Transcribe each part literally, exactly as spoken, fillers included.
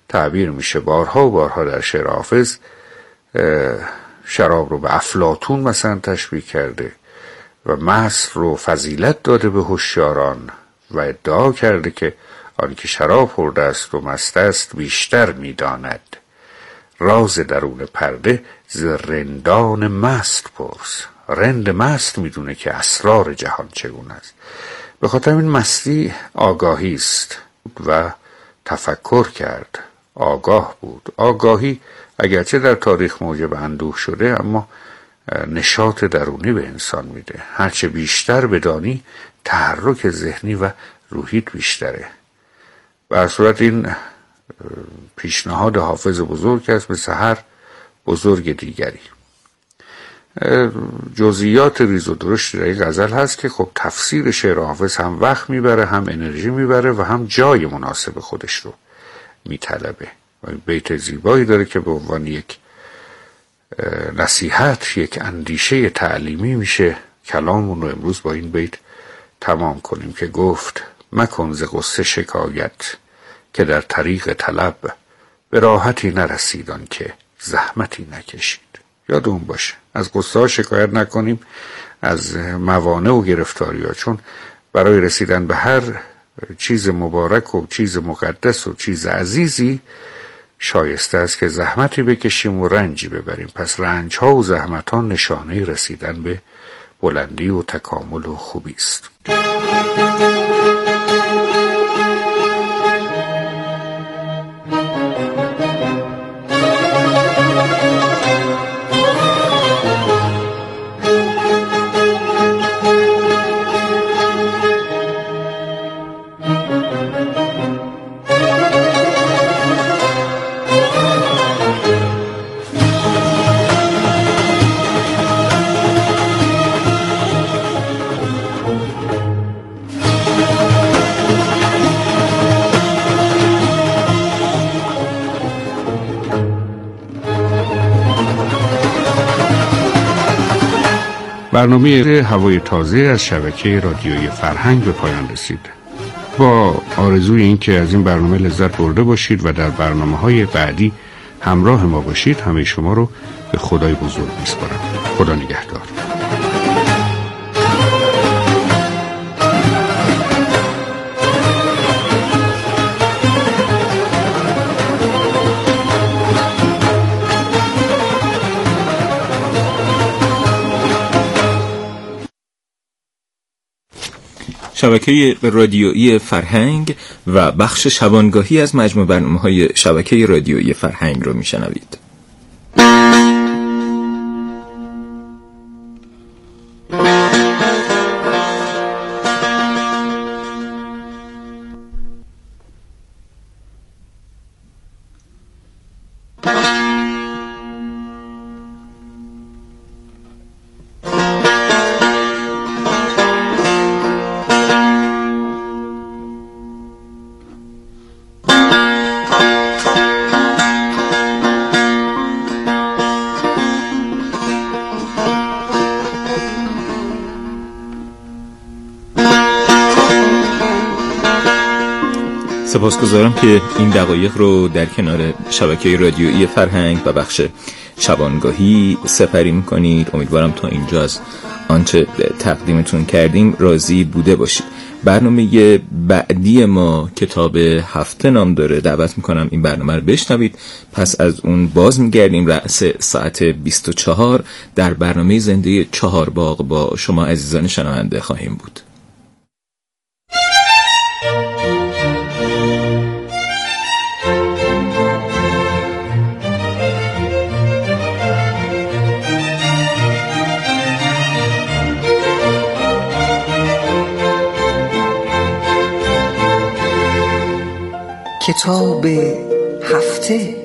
تعبیر میشه. بارها و بارها در شعر حافظ شراب رو به افلاطون مثلا تشبیه کرده و مست رو فضیلت داده به هوشیاران و ادعا کرده که آن که شراب خورده است و مست است بیشتر میداند. راز درون پرده ز رندان مست پرس. رند مست میدونه که اسرار جهان چگونه است. به خاطر این مستی آگاهی است و تفکر کرد، آگاه بود. آگاهی اگرچه در تاریخ موجب اندوه شده اما نشاط درونی به انسان میده. هرچه بیشتر بدانی تحرک ذهنی و روحیت بیشتره. به هر صورت این پیشنهاد حافظ بزرگ است، مثل هر بزرگ دیگری. جزئیات ریز و درشت در این غزل هست که خب تفسیر شعر حافظ هم وقت میبره، هم انرژی میبره و هم جای مناسب خودش رو میطلبه. بیت زیبایی داره که به عنوان یک نصیحت، یک اندیشه تعلیمی میشه کلاممون رو امروز با این بیت تمام کنیم که گفت مکن ز غصه شکایت که در طریق طلب به راحتی نرسیدان که زحمتی نکشید. یادمون باشه از غصه ها شکایت نکنیم، از موانع و گرفتاری ها، چون برای رسیدن به هر چیز مبارک و چیز مقدس و چیز عزیزی شایسته است که زحمتی بکشیم و رنجی ببریم. پس رنج ها و زحمت ها نشانه رسیدن به بلندی و تکامل و خوبی است. برنامه هوای تازه از شبکه رادیویی فرهنگ به پایان رسید. با آرزوی این که از این برنامه لذت برده باشید و در برنامه‌های بعدی همراه ما باشید، همه شما رو به خدای بزرگ میسپارم. خدا نگهدار. شبکه رادیویی فرهنگ و بخش شبانگاهی از مجموع برنامه‌های شبکه رادیویی فرهنگ رو میشنوید. سپاسگزارم که این دقایق رو در کنار شبکه رادیویی فرهنگ و بخش شبانگاهی سپری میکنید. امیدوارم تا اینجا از آنچه تقدیمتون کردیم راضی بوده باشید. برنامه بعدی ما کتاب هفته نام داره. دعوت میکنم این برنامه رو بشنوید. پس از اون باز میگردیم رأس ساعت بیست و چهار در برنامه زنده چهار باغ با شما عزیزان شنونده خواهیم بود. کتاب هفته.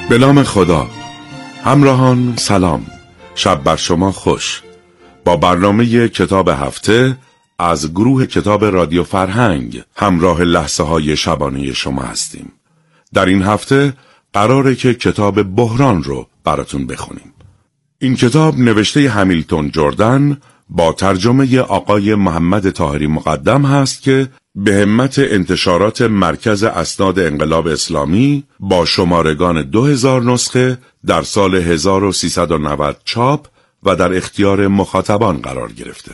به نام خدا. همراهان سلام، شب بر شما خوش. با برنامه کتاب هفته از گروه کتاب رادیو فرهنگ همراه لحظه های شبانه شما هستیم. در این هفته قراره که کتاب بحران رو براتون بخونیم. این کتاب نوشته همیلتون جردن با ترجمه آقای محمد طاهری مقدم هست که به همت انتشارات مرکز اسناد انقلاب اسلامی با شمارگان دو هزار نسخه در سال هزار و سیصد و نود چاپ و در اختیار مخاطبان قرار گرفته.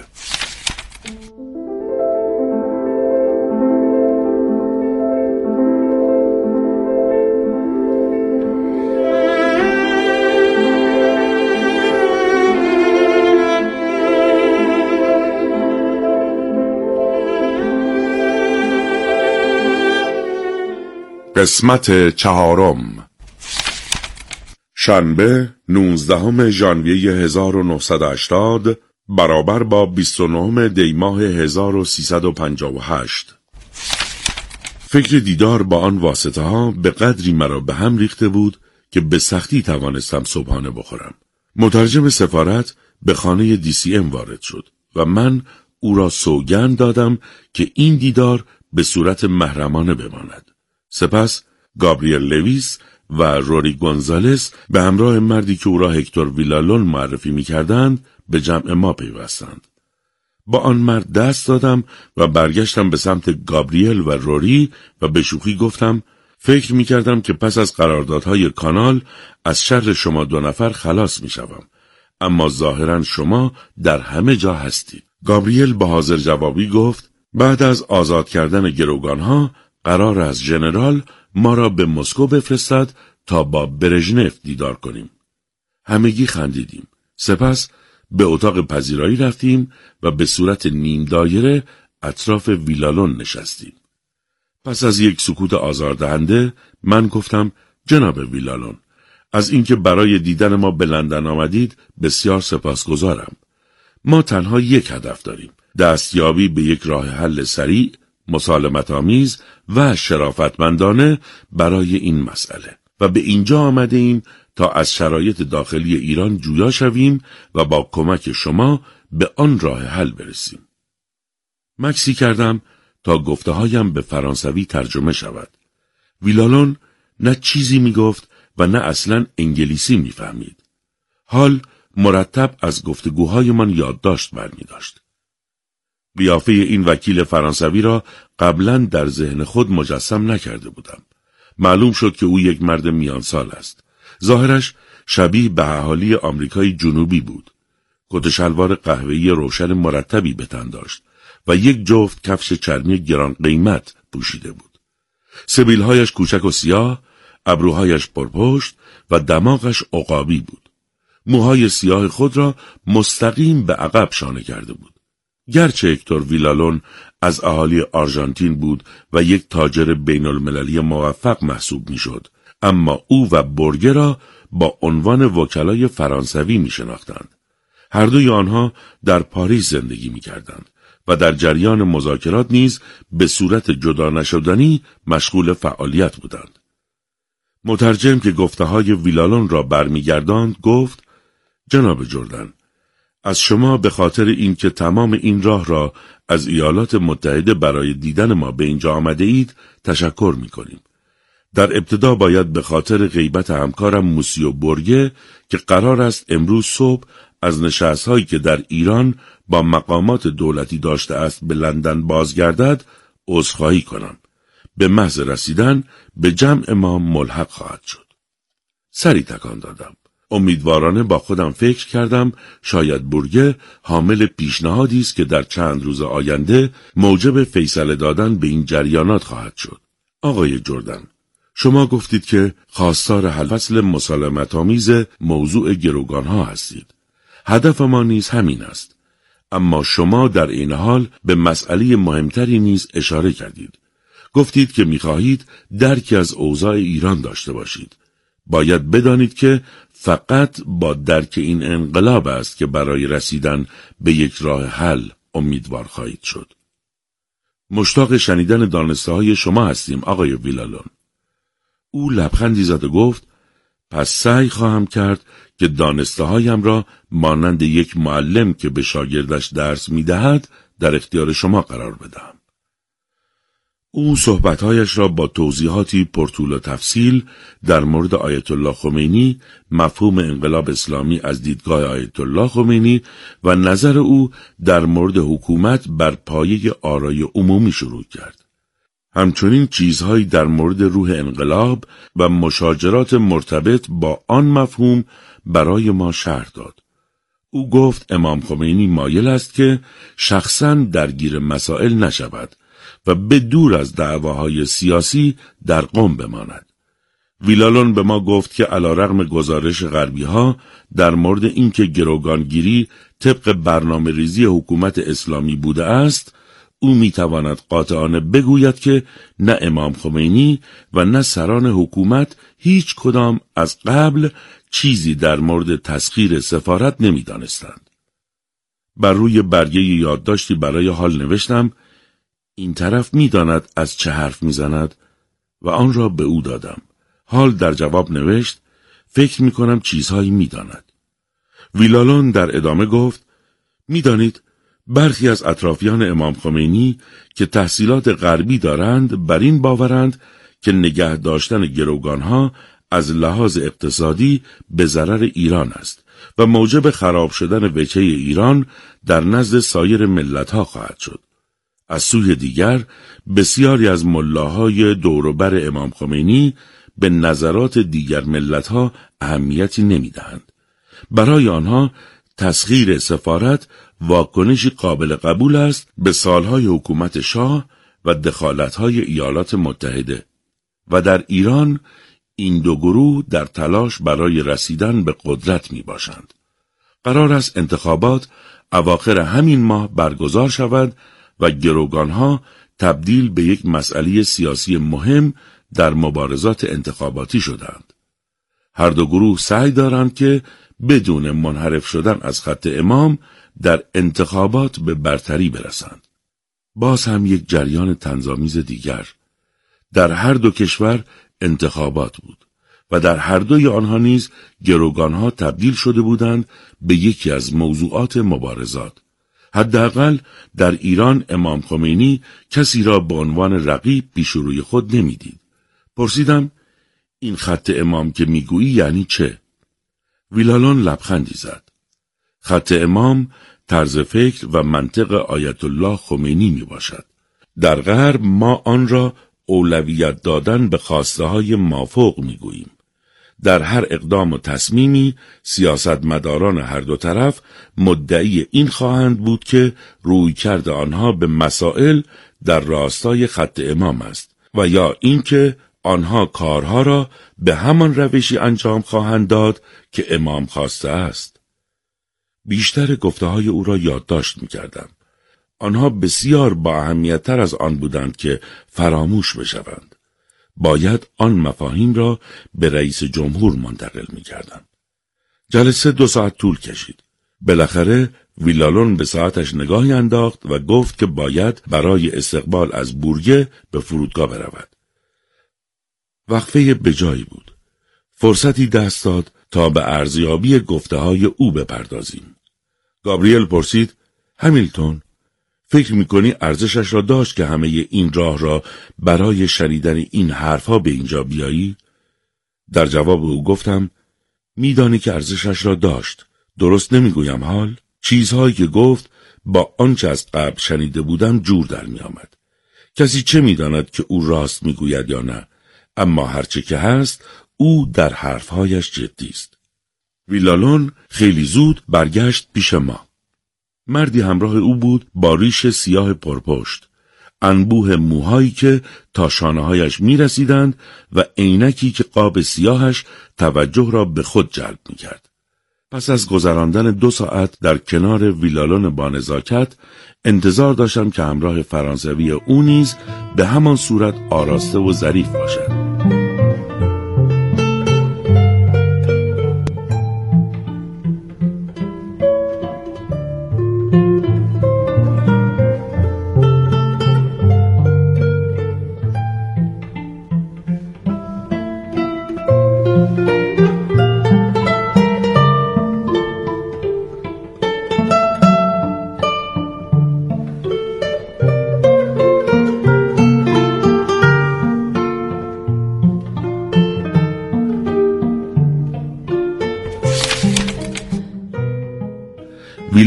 قسمت چهارم. شنبه نوزدهم ژانویه هزار و نهصد و هشتاد برابر با بیست و نهم دی ماه هزار و سیصد و پنجاه و هشت. فکر دیدار با آن واسطه ها به قدری مرا به هم ریخته بود که به سختی توانستم صبحانه بخورم. مترجم سفارت به خانه دی سی ام وارد شد و من او را سوگند دادم که این دیدار به صورت محرمانه بماند. سپس گابریل لویس و روری گونزالس به همراه مردی که او را هکتور ویلالون معرفی می کردند به جمع ما پیوستند. با آن مرد دست دادم و برگشتم به سمت گابریل و روری و به شوخی گفتم فکر می کردم که پس از قراردادهای کانال از شر شما دو نفر خلاص می شوم. اما ظاهرا شما در همه جا هستید. گابریل با حاضر جوابی گفت بعد از آزاد کردن گروگانها قرار از ژنرال ما را به مسکو بفرستد تا با برژنف دیدار کنیم. همگی خندیدیم. سپس به اتاق پذیرایی رفتیم و به صورت نیم دایره اطراف ویلالون نشستیم. پس از یک سکوت آزاردهنده من گفتم جناب ویلالون، از اینکه برای دیدن ما به لندن آمدید بسیار سپاسگزارم. ما تنها یک هدف داریم، دستیابی به یک راه حل سریع، مسالمت آمیز و شرافتمندانه برای این مسئله و به اینجا آمده ایم تا از شرایط داخلی ایران جویا شویم و با کمک شما به آن راه حل برسیم. مکسی کردم تا گفته هایم به فرانسوی ترجمه شود. ویلالون نه چیزی می گفت و نه اصلا انگلیسی می فهمید. حال مرتب از گفتگوهایمان یادداشت برمی داشت. قیافه این وکیل فرانسوی را قبلا در ذهن خود مجسم نکرده بودم. معلوم شد که او یک مرد میان سال است. ظاهرش شبیه به اهالی آمریکای جنوبی بود. کت شلوار قهوه‌ای روشن مرتبی به تن داشت و یک جفت کفش چرمی گران قیمت پوشیده بود. سبیلهایش کوچک و سیاه، ابروهایش پرپشت و دماغش عقابی بود. موهای سیاه خود را مستقیم به عقب شانه کرده بود. گرچه هکتور ویلالون از اهالی آرژانتین بود و یک تاجر بین المللی موفق محسوب می شد، اما او و برگه را با عنوان وکلای فرانسوی می شناختند. هر دوی آنها در پاریس زندگی می کردند و در جریان مذاکرات نیز به صورت جدا نشدنی مشغول فعالیت بودند. مترجم که گفته های ویلالون را برمیگرداند گفت جناب جردن، از شما به خاطر اینکه تمام این راه را از ایالات متحده برای دیدن ما به اینجا آمده اید تشکر می کنیم. در ابتدا باید به خاطر غیبت همکارم موسیو برگه که قرار است امروز صبح از نشست‌هایی که در ایران با مقامات دولتی داشته است به لندن بازگردد عذرخواهی کنم. به محض رسیدن به جمع ما ملحق خواهد شد. سری تکان دادم. امیدوارانه با خودم فکر کردم شاید برگه حامل پیشنهادی است که در چند روز آینده موجب فیصله دادن به این جریانات خواهد شد. آقای جردن، شما گفتید که خواستار حل فصل مسالمت‌آمیز موضوع گروگانها هستید. هدف ما نیز همین است. اما شما در این حال به مسئله مهمتری نیز اشاره کردید. گفتید که می‌خواهید درکی از اوضاع ایران داشته باشید. باید بدانید که فقط با درک این انقلاب است که برای رسیدن به یک راه حل امیدوار خواهید شد. مشتاق شنیدن دانسته های شما هستیم آقای ویلالون. او لبخندی زد و گفت پس سعی خواهم کرد که دانسته هایم را مانند یک معلم که به شاگردش درس می دهد در اختیار شما قرار بدهم. او صحبتهایش را با توضیحاتی پرطول و تفصیل در مورد آیت الله خمینی، مفهوم انقلاب اسلامی از دیدگاه آیت الله خمینی و نظر او در مورد حکومت بر پایه آرای عمومی شروع کرد. همچنین چیزهایی در مورد روح انقلاب و مشاجرات مرتبط با آن مفهوم برای ما شرح داد. او گفت امام خمینی مایل است که شخصاً درگیر مسائل نشود و به دور از دعواهای سیاسی در قم بماند. ویلالون به ما گفت که علیرغم گزارش غربی ها در مورد اینکه گروگانگیری طبق برنامه ریزی حکومت اسلامی بوده است، او میتواند قاطعانه بگوید که نه امام خمینی و نه سران حکومت هیچ کدام از قبل چیزی در مورد تسخیر سفارت نمیدانستند. بر روی برگه یادداشتی برای حال نوشتم این طرف میداند از چه حرف میزند و آن را به او دادم. حال در جواب نوشت فکر میکنم چیزهایی میداند. ویلالون در ادامه گفت میدانید برخی از اطرافیان امام خمینی که تحصیلات غربی دارند بر این باورند که نگه داشتن گروگانها از لحاظ اقتصادی به ضرر ایران است و موجب خراب شدن وجهه ایران در نزد سایر ملتها خواهد شد. از سوی دیگر بسیاری از ملاهای دوروبر امام خمینی به نظرات دیگر ملتها اهمیتی نمیدهند. برای آنها تسخیر سفارت واکنشی قابل قبول است به سالهای حکومت شاه و دخالتهای ایالات متحده و در ایران این دو گروه در تلاش برای رسیدن به قدرت می باشند. قرار است انتخابات اواخر همین ماه برگزار شود و گروگانها تبدیل به یک مسئله سیاسی مهم در مبارزات انتخاباتی شدند. هر دو گروه سعی دارند که بدون منحرف شدن از خط امام در انتخابات به برتری برسند. باز هم یک جریان طنزآمیز دیگر. در هر دو کشور انتخابات بود و در هر دوی آنها نیز گروگانها تبدیل شده بودند به یکی از موضوعات مبارزات. حداقل در ایران امام خمینی کسی را به عنوان رقیب پیش روی خود نمیدید. پرسیدم این خط امام که میگویی یعنی چه؟ ویلالون لبخندی زد. خط امام طرز فکر و منطق آیت الله خمینی می باشد. در غرب ما آن را اولویت دادن به خواسته های مافوق می گوییم. در هر اقدام و تصمیمی سیاستمداران هر دو طرف مدعی این خواهند بود که رویکرد آنها به مسائل در راستای خط امام است و یا اینکه آنها کارها را به همان روشی انجام خواهند داد که امام خواسته است. بیشتر گفته‌های او را یادداشت می‌کردم. آنها بسیار با اهمیت‌تر از آن بودند که فراموش بشوند. باید آن مفاهیم را به رئیس جمهور منتقل می‌کردم. جلسه دو ساعت طول کشید. بالاخره ویلالون به ساعتش نگاهی انداخت و گفت که باید برای استقبال از بورگه به فرودگاه برود. وقفه بجایی بود. فرصتی دست داد تا به ارزیابی گفته‌های او بپردازیم. گابریل پرسید: همیلتون، فکر می‌کنی ارزشش را داشت که همه این راه را برای شنیدن این حرفها به اینجا بیایی؟ در جواب او گفتم: میدانی که ارزشش را داشت. درست نمیگویم حال؟ چیزهایی که گفت با آنچه از قبل شنیده بودم جور در می آمد. کسی چه میداند که او راست میگوید یا نه؟ اما هرچه که هست او در حرفهایش جدی است. ویلالون خیلی زود برگشت پیش ما. مردی همراه او بود با ریش سیاه پرپشت، انبوه موهایی که تا شانه‌هایش می‌رسیدند و عینکی که قاب سیاهش توجه را به خود جلب می‌کرد. پس از گذراندن دو ساعت در کنار ویلالون با نزاکت، انتظار داشتم که همراه فرانسوی او نیز به همان صورت آراسته و ظریف باشد.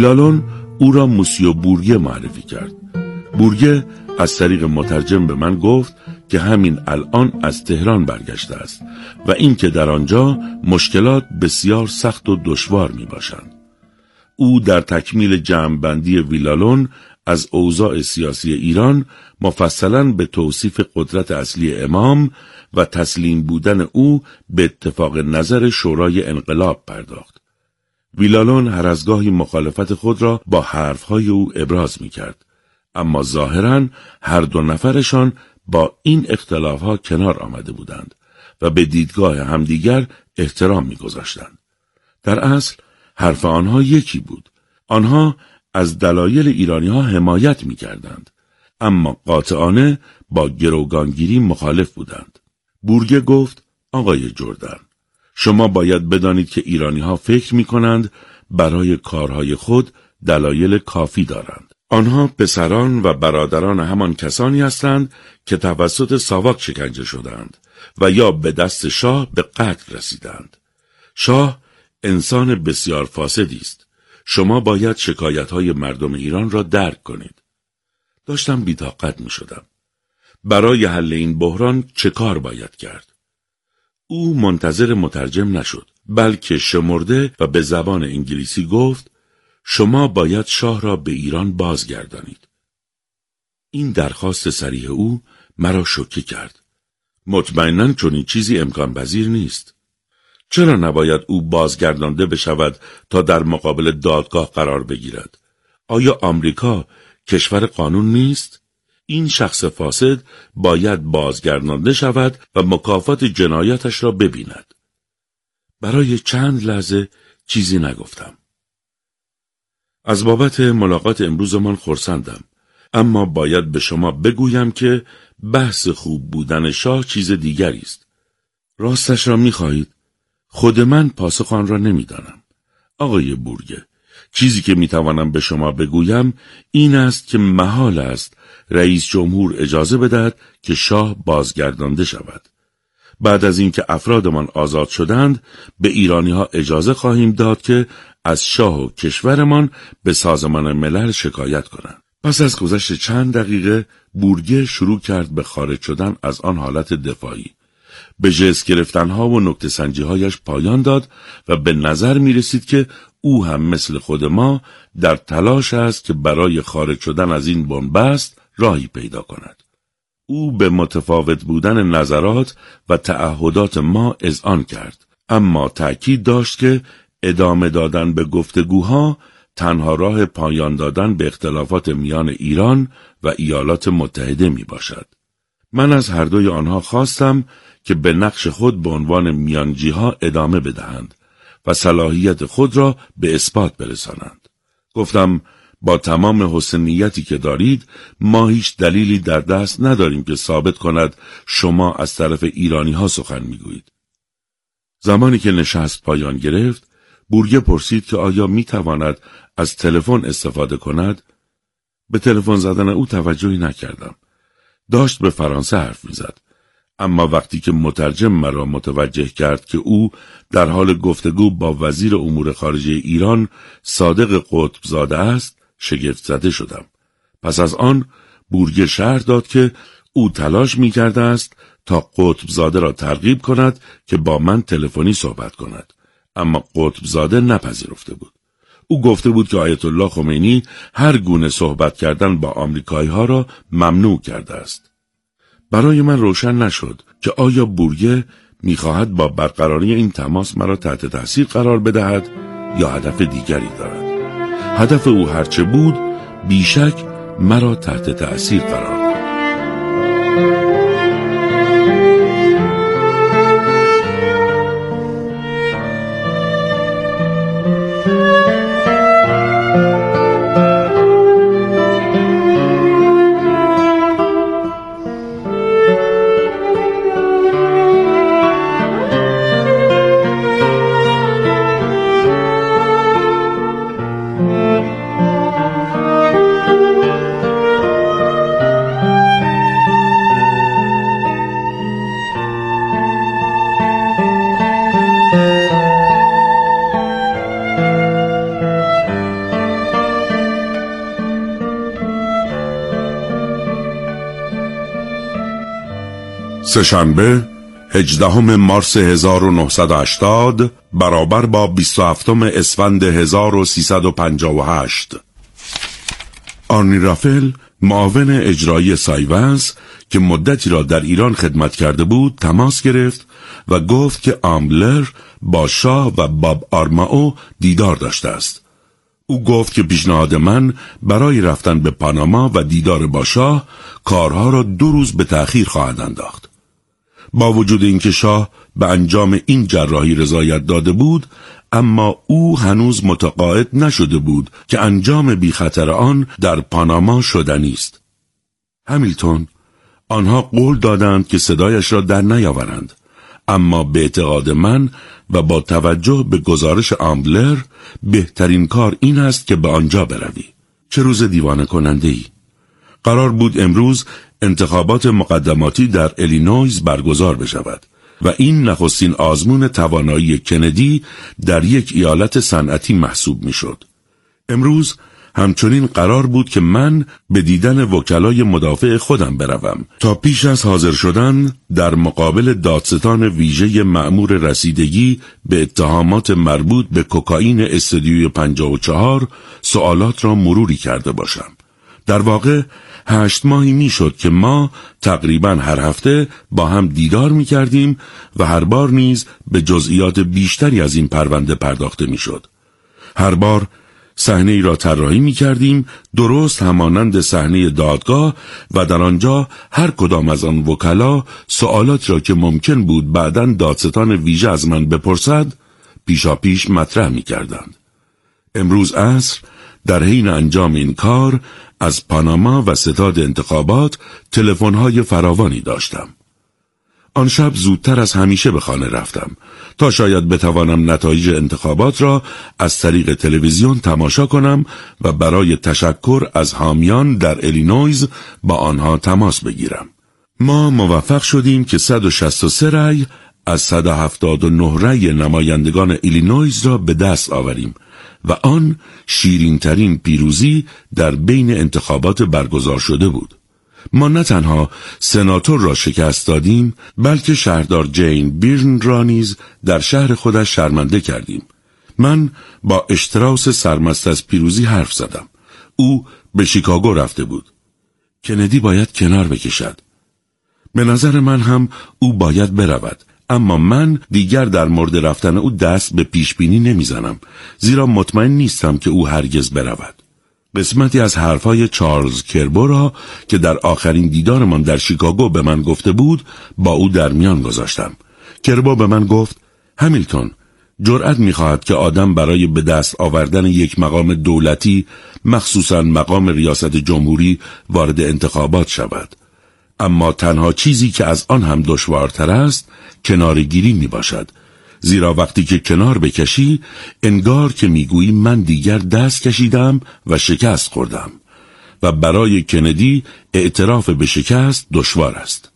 ویلالون او را موسیو بورگه معرفی کرد. بورگه از طریق مترجم به من گفت که همین الان از تهران برگشته است و اینکه در آنجا مشکلات بسیار سخت و دشوار می باشند. او در تکمیل جمع‌بندی ویلالون از اوضاع سیاسی ایران مفصلاً به توصیف قدرت اصلی امام و تسلیم بودن او به اتفاق نظر شورای انقلاب پرداخت. ویلالون هر از گاهی مخالفت خود را با حرفهای او ابراز می کرد، اما ظاهراً هر دو نفرشان با این اختلافها کنار آمده بودند و به دیدگاه همدیگر احترام می گذاشتند. در اصل حرف آنها یکی بود. آنها از دلایل ایرانی ها حمایت می کردند، اما قاطعانه با گروگانگیری مخالف بودند. بورگه گفت: آقای جردن، شما باید بدانید که ایرانی ها فکر می کنند برای کارهای خود دلایل کافی دارند. آنها پسران و برادران همان کسانی هستند که توسط ساواک شکنجه شدند و یا به دست شاه به قتل رسیدند. شاه انسان بسیار فاسدی است. شما باید شکایت‌های مردم ایران را درک کنید. داشتم بی‌طاقت می‌شدم. برای حل این بحران چه کار باید کرد؟ او منتظر مترجم نشد، بلکه شمرده و به زبان انگلیسی گفت: شما باید شاه را به ایران بازگردانید. این درخواست صریح او مرا شوکه کرد. مطمئناً چنین چیزی امکان پذیر نیست. چرا نباید او بازگردانده بشود تا در مقابل دادگاه قرار بگیرد؟ آیا آمریکا کشور قانون نیست؟ این شخص فاسد باید بازگردانده شود و مکافات جنایتش را ببیند. برای چند لحظه چیزی نگفتم. از بابت ملاقات امروزمان خرسندم، اما باید به شما بگویم که بحث خوب بودن شاه چیز دیگری است. راستش را می‌خواهید؟ خود من پاسخ آن را نمی‌دانم. آقای بورگه، چیزی که می‌توانم به شما بگویم این است که محال است رئیس جمهور اجازه بدهد که شاه بازگردانده شود. بعد از اینکه افرادمان آزاد شدند، به ایرانی‌ها اجازه خواهیم داد که از شاه و کشورمان به سازمان ملل شکایت کنند. پس از گذشت چند دقیقه بورگه شروع کرد به خارج شدن از آن حالت دفاعی. به جس گرفتنها و نکته سنجی‌هایش پایان داد و به نظر می رسید که او هم مثل خود ما در تلاش است که برای خارج شدن از این بنبست راهی پیدا کند. او به متفاوت بودن نظرات و تعهدات ما اذعان کرد، اما تأکید داشت که ادامه دادن به گفتگوها تنها راه پایان دادن به اختلافات میان ایران و ایالات متحده می باشد. من از هر دوی آنها خواستم که به نقش خود به عنوان میانجیها ادامه بدهند و صلاحیت خود را به اثبات برسانند. گفتم با تمام حسن نیتی که دارید، ما هیچ دلیلی در دست نداریم که ثابت کند شما از طرف ایرانی ها سخن میگویید. زمانی که نشست پایان گرفت، بورگه پرسید که آیا میتواند از تلفن استفاده کند؟ به تلفن زدن او توجهی نکردم. داشت به فرانسه حرف میزد. اما وقتی که مترجم مرا متوجه کرد که او در حال گفتگو با وزیر امور خارجه ایران صادق قطب زاده است، شگفت زده شدم. پس از آن بورگه شرح داد که او تلاش می کرده است تا قطب زاده را ترغیب کند که با من تلفنی صحبت کند، اما قطب زاده نپذیرفته بود. او گفته بود که آیت الله خمینی هر گونه صحبت کردن با آمریکایی ها را ممنوع کرده است. برای من روشن نشد که آیا بورگه می‌خواهد با برقراری این تماس مرا تحت تاثیر قرار بدهد یا هدف دیگری دارد. هدف او هرچه بود، بیشک مرا تحت تاثیر قرار داد. سه‌شنبه هجدهم مارس هزار و نهصد و هشتاد برابر با بیست و هفتم اسفند هزار و سیصد و پنجاه و هشت. آرنی رافل، معاون اجرایی سایونز که مدتی را در ایران خدمت کرده بود، تماس گرفت و گفت که آمبلر با شاه و باب آرمائو دیدار داشته است. او گفت که پیشنهاد من برای رفتن به پاناما و دیدار با شاه کارها را دو روز به تأخیر خواهد انداخت. با وجود اینکه شاه به انجام این جراحی رضایت داده بود، اما او هنوز متقاعد نشده بود که انجام بی خطر آن در پاناما شدنی است. همیلتون، آنها قول دادند که صدایش را در نیاورند، اما به اعتقاد من و با توجه به گزارش آمبلر بهترین کار این است که به آنجا بروی. چه روز دیوانه کننده ای! قرار بود امروز انتخابات مقدماتی در ایلینویز برگزار بشود و این نخستین آزمون توانایی کندی در یک ایالت صنعتی محسوب میشد. امروز همچنین قرار بود که من به دیدن وکلای مدافع خودم بروم تا پیش از حاضر شدن در مقابل دادستان ویژه مأمور رسیدگی به اتهامات مربوط به کوکائین استودیوی پنجاه و چهار سوالات را مروری کرده باشم. در واقع هشت ماهی میشد که ما تقریباً هر هفته با هم دیدار می کردیم و هر بار نیز به جزئیات بیشتری از این پرونده پرداخته میشد. هر بار صحنه ای را طراحی می کردیم درست همانند صحنه دادگاه و در آنجا هر کدام از آن وکلا سوالات را که ممکن بود بعداً دادستان ویژه از من بپرسد پیشا پیش مطرح می کردند. امروز عصر در حین انجام این کار از پاناما و ستاد انتخابات تلفن‌های فراوانی داشتم. آن شب زودتر از همیشه به خانه رفتم تا شاید بتوانم نتایج انتخابات را از طریق تلویزیون تماشا کنم و برای تشکر از حامیان در ایلینویز با آنها تماس بگیرم. ما موفق شدیم که صد و شصت و سه رأی از صد و هفتاد و نه رأی نمایندگان ایلینویز را به دست آوریم و آن شیرین‌ترین پیروزی در بین انتخابات برگزار شده بود. ما نه تنها سناتور را شکست دادیم، بلکه شهردار جین بیرن را نیز در شهر خودش شرمنده کردیم. من با اشتراس سرمست از پیروزی حرف زدم. او به شیکاگو رفته بود. کندی باید کنار بکشد. به نظر من هم او باید برود، اما من دیگر در مورد رفتن او دست به پیشبینی نمیزنم، زیرا مطمئن نیستم که او هرگز برود. قسمتی از حرفای چارلز کربو را که در آخرین دیدارمان در شیکاگو به من گفته بود با او در میان گذاشتم. کربو به من گفت: همیلتون، جرأت می‌خواهد که آدم برای به دست آوردن یک مقام دولتی، مخصوصاً مقام ریاست جمهوری، وارد انتخابات شود. اما تنها چیزی که از آن هم دشوارتر است کنارگیری می باشد، زیرا وقتی که کنار بکشی انگار که میگویی من دیگر دست کشیدم و شکست خوردم و برای کندی اعتراف به شکست دشوار است.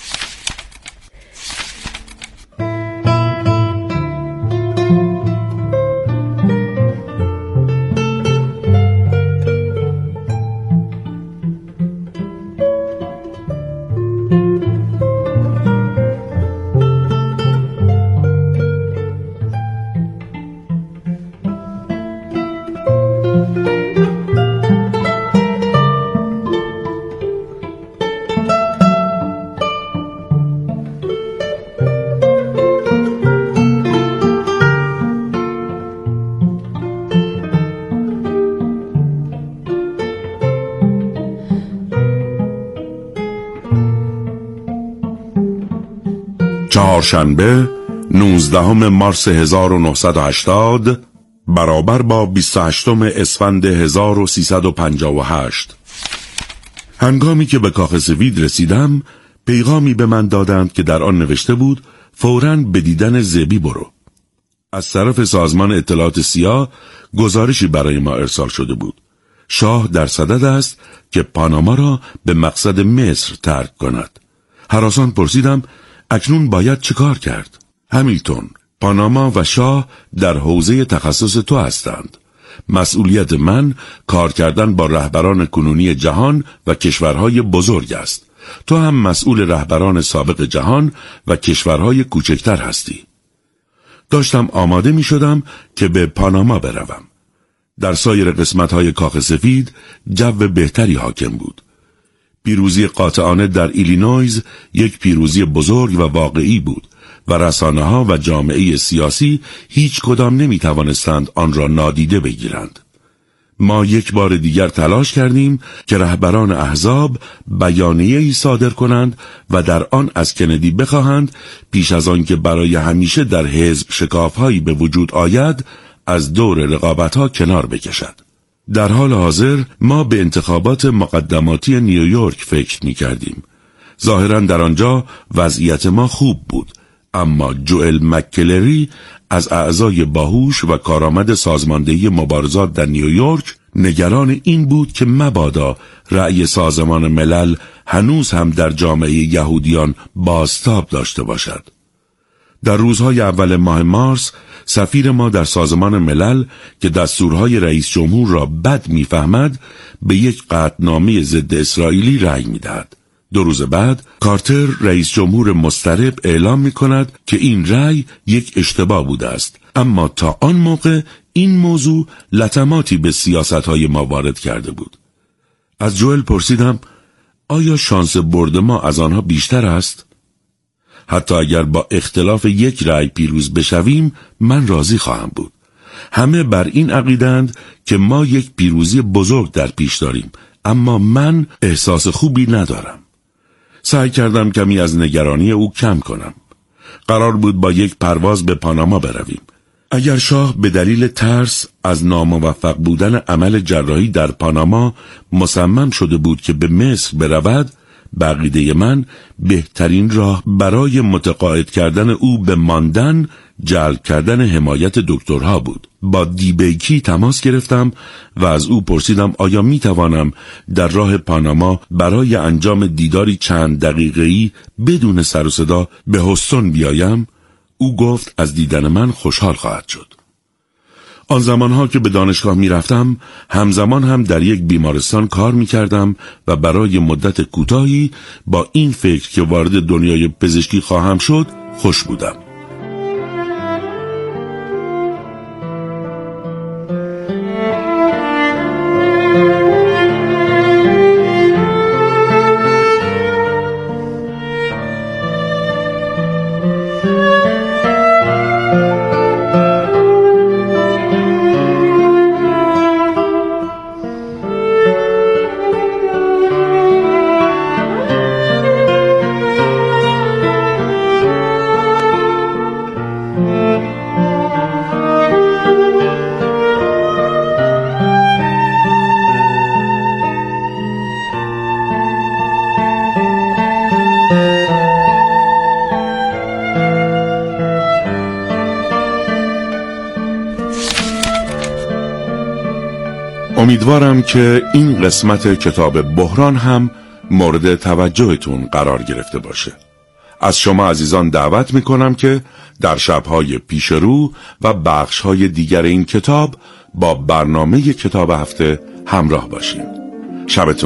چهارشنبه نوزدهم مارس هزار و نهصد و هشتاد برابر با بیست و هشتم اسفند هزار و سیصد و پنجاه و هشت. هنگامی که به کاخ سفید رسیدم، پیغامی به من دادند که در آن نوشته بود فوراً به دیدن زبی برو. از طرف سازمان اطلاعات سیا گزارشی برای ما ارسال شده بود. شاه در صدد است که پاناما را به مقصد مصر ترک کند. هراسان پرسیدم اکنون باید چه کار کرد؟ همیلتون، پاناما و شاه در حوزه تخصص تو هستند. مسئولیت من کار کردن با رهبران کنونی جهان و کشورهای بزرگ است تو هم مسئول رهبران سابق جهان و کشورهای کوچکتر هستی. داشتم آماده می شدم که به پاناما بروم. در سایر قسمت‌های کاخ سفید جو بهتری حاکم بود. پیروزی قاطعانه در ایلینویز یک پیروزی بزرگ و واقعی بود و رسانه‌ها و جامعه سیاسی هیچ کدام نمی توانستند آن را نادیده بگیرند. ما یک بار دیگر تلاش کردیم که رهبران احزاب بیانیه‌ای صادر کنند و در آن از کندی بخواهند پیش از آن که برای همیشه در حزب شکاف‌هایی به وجود آید از دور رقابت‌ها کنار بکشد. در حال حاضر ما به انتخابات مقدماتی نیویورک فکر می‌کردیم. ظاهراً در آنجا وضعیت ما خوب بود، اما جوئل مککلری از اعضای باهوش و کارآمد سازماندهی مبارزات در نیویورک نگران این بود که مبادا رأی سازمان ملل هنوز هم در جامعه یهودیان بازتاب داشته باشد. در روزهای اول ماه مارس سفیر ما در سازمان ملل که دستورهای رئیس جمهور را بد میفهمد به یک قطعنامه ضد اسرائیلی رأی میدهد. دو روز بعد کارتر رئیس جمهور مضطرب اعلام می کند که این رأی یک اشتباه بوده است، اما تا آن موقع این موضوع لطماتی به سیاست‌های ما وارد کرده بود. از جوئل پرسیدم آیا شانس برد ما از آنها بیشتر است؟ حتی اگر با اختلاف یک رأی پیروز بشویم من راضی خواهم بود. همه بر این عقیدند که ما یک پیروزی بزرگ در پیش داریم، اما من احساس خوبی ندارم. سعی کردم کمی از نگرانی او کم کنم. قرار بود با یک پرواز به پاناما برویم. اگر شاه به دلیل ترس از ناموفق بودن عمل جراحی در پاناما مصمم شده بود که به مصر برود، به عقیده من بهترین راه برای متقاعد کردن او به ماندن جلب کردن حمایت دکترها بود. با دیبیکی تماس گرفتم و از او پرسیدم آیا می توانم در راه پاناما برای انجام دیداری چند دقیقه‌ای بدون سر و صدا به هوستون بیایم؟ او گفت از دیدن من خوشحال خواهد شد. آن زمانها که به دانشگاه می رفتم همزمان هم در یک بیمارستان کار می کردم و برای مدت کوتاهی با این فکر که وارد دنیای پزشکی خواهم شد خوش بودم. امیدوارم که این قسمت کتاب بحران هم مورد توجهتون قرار گرفته باشه. از شما عزیزان دعوت میکنم که در شبهای پیش رو و بخشهای دیگر این کتاب با برنامه کتاب هفته همراه باشین. شبتون